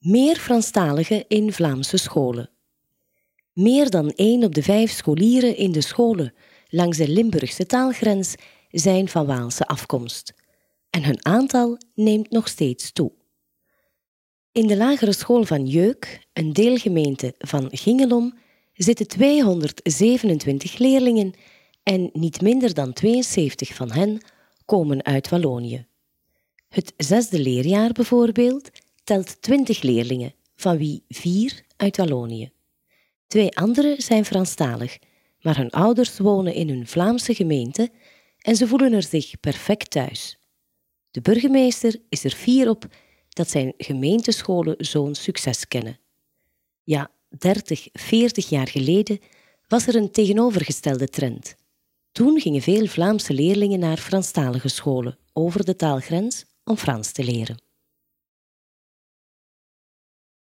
Meer Franstaligen in Vlaamse scholen. Meer dan 1 op de 5 scholieren in de scholen langs de Limburgse taalgrens zijn van Waalse afkomst. En hun aantal neemt nog steeds toe. In de lagere school van Jeuk, een deelgemeente van Gingelom, zitten 227 leerlingen en niet minder dan 72 van hen komen uit Wallonië. Het 6e leerjaar bijvoorbeeld telt 20 leerlingen, van wie 4 uit Wallonië. 2 anderen zijn Franstalig, maar hun ouders wonen in hun Vlaamse gemeente en ze voelen er zich perfect thuis. De burgemeester is er fier op dat zijn gemeentescholen zo'n succes kennen. Ja, 30, 40 jaar geleden was er een tegenovergestelde trend. Toen gingen veel Vlaamse leerlingen naar Franstalige scholen over de taalgrens om Frans te leren.